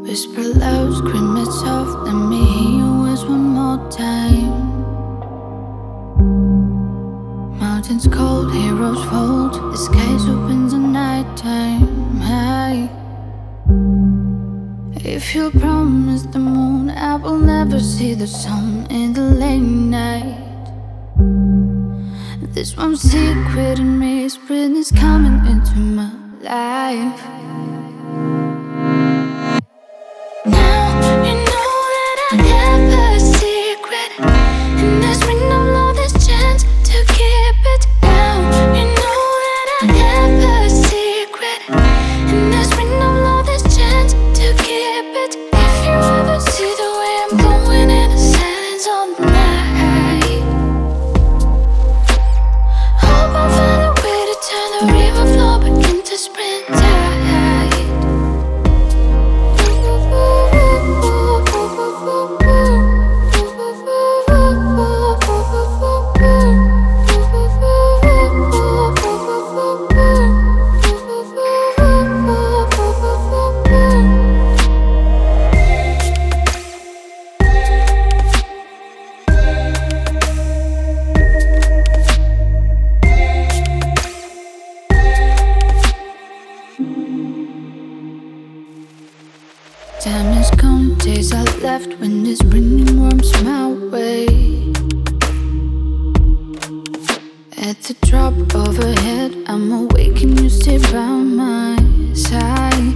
Whisper loud, scream it soft. Let me hear your words one more time. Mountains cold, heroes fold. The skies opens at night time. Hey, if you promise the moon, I will never see the sun in the late night. This one secret in me, spring is coming into my life. Now you know that I have a secret, and there's been no last chance to keep it. Now you know that I have a secret, and there's been no last chance to keep it. If you ever see the way I'm going in the silence on the night, hope I'll find a way to turn the river flow back into spring tide. Time is gone, days are left when this bringing warms my way. At the drop overhead, I'm awake and you stay by my side.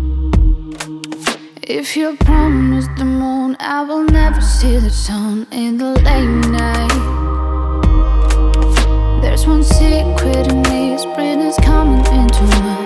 If you promise the moon, I will never see the sun in the late night. There's one secret in me, spring is coming into my